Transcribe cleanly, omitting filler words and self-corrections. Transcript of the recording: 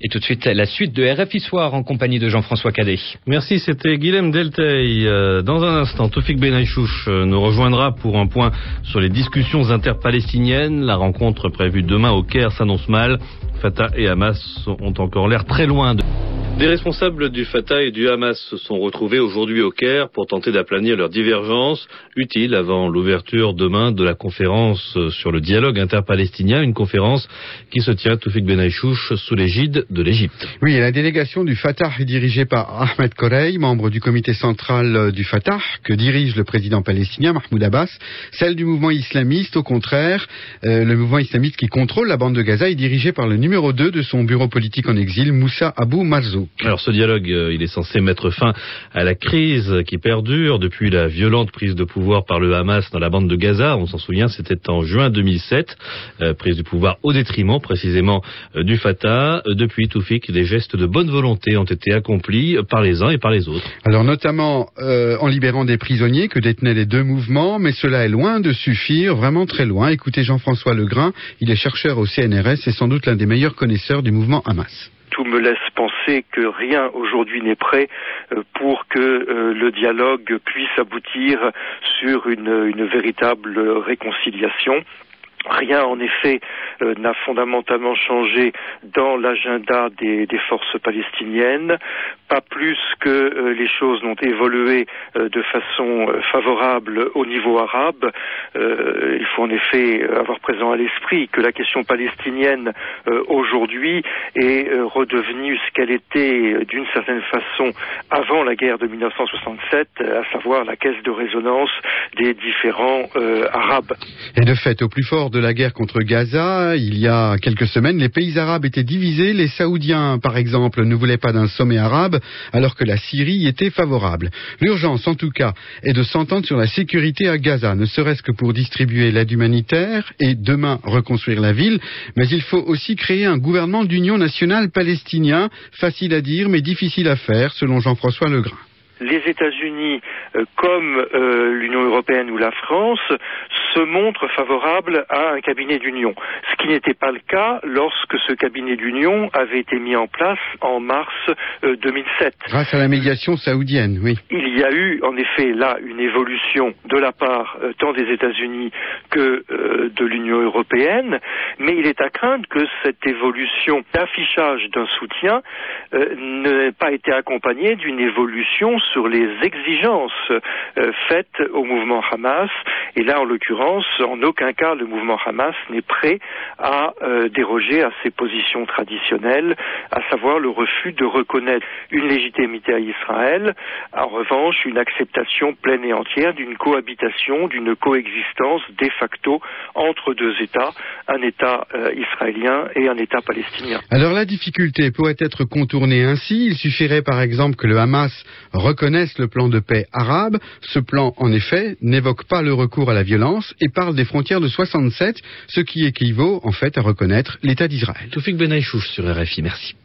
Et tout de suite, la suite de RFI Soir en compagnie de Jean-François Cadet. Merci, c'était Guilhem Delteil. Dans un instant, Toufik Benaïchouch nous rejoindra pour un point sur les discussions interpalestiniennes. La rencontre prévue demain au Caire s'annonce mal. Fatah et Hamas ont encore l'air très loin. Des responsables du Fatah et du Hamas se sont retrouvés aujourd'hui au Caire pour tenter d'aplanir leurs divergences, utiles avant l'ouverture demain de la conférence sur le dialogue interpalestinien, une conférence qui se tient, Toufik Benaïchouch, sous l'égide de l'Égypte. Oui, et la délégation du Fatah est dirigée par Ahmed Korey, membre du comité central du Fatah, que dirige le président palestinien Mahmoud Abbas. Celle du mouvement islamiste, au contraire, le mouvement islamiste qui contrôle la bande de Gaza est dirigé par le numéro 2 de son bureau politique en exil, Moussa Abou Marzouk. Alors ce dialogue, il est censé mettre fin à la crise qui perdure depuis la violente prise de pouvoir par le Hamas dans la bande de Gaza. On s'en souvient, c'était en juin 2007, prise du pouvoir au détriment précisément du Fatah. Depuis, Toufik, des gestes de bonne volonté ont été accomplis par les uns et par les autres. Alors notamment en libérant des prisonniers que détenaient les deux mouvements, mais cela est loin de suffire, vraiment très loin. Écoutez Jean-François Legrain, il est chercheur au CNRS et sans doute l'un des meilleurs connaisseurs du mouvement Hamas. Tout me laisse penser que rien aujourd'hui n'est prêt pour que le dialogue puisse aboutir sur une véritable réconciliation. Rien, en effet, n'a fondamentalement changé dans l'agenda des forces palestiniennes, pas plus que les choses n'ont évolué de façon favorable au niveau arabe. Il faut en effet avoir présent à l'esprit que la question palestinienne aujourd'hui est redevenue ce qu'elle était d'une certaine façon avant la guerre de 1967, à savoir la caisse de résonance des différents arabes. Et de fait, au plus fort de la guerre contre Gaza, il y a quelques semaines, les pays arabes étaient divisés. Les Saoudiens, par exemple, ne voulaient pas d'un sommet arabe, alors que la Syrie était favorable. L'urgence, en tout cas, est de s'entendre sur la sécurité à Gaza, ne serait-ce que pour distribuer l'aide humanitaire et demain reconstruire la ville. Mais il faut aussi créer un gouvernement d'union nationale palestinien, facile à dire mais difficile à faire, selon Jean-François Legrain. Les États-Unis, comme l'Union européenne ou la France, se montrent favorables à un cabinet d'union. Ce qui n'était pas le cas lorsque ce cabinet d'union avait été mis en place en mars 2007. Grâce à la médiation saoudienne, oui. Il y a eu en effet là une évolution de la part tant des États-Unis que de l'Union européenne, mais il est à craindre que cette évolution d'affichage d'un soutien n'ait pas été accompagnée d'une évolution sur les exigences faites au mouvement Hamas. Et là, en l'occurrence, en aucun cas, le mouvement Hamas n'est prêt à déroger à ses positions traditionnelles, à savoir le refus de reconnaître une légitimité à Israël, en revanche, une acceptation pleine et entière d'une cohabitation, d'une coexistence de facto entre deux États, un État israélien et un État palestinien. Alors la difficulté pourrait être contournée ainsi. Il suffirait par exemple que le Hamas reconnaissent le plan de paix arabe. Ce plan, en effet, n'évoque pas le recours à la violence et parle des frontières de 67, ce qui équivaut en fait à reconnaître l'État d'Israël. Toufik Benaïchouch sur RFI, merci.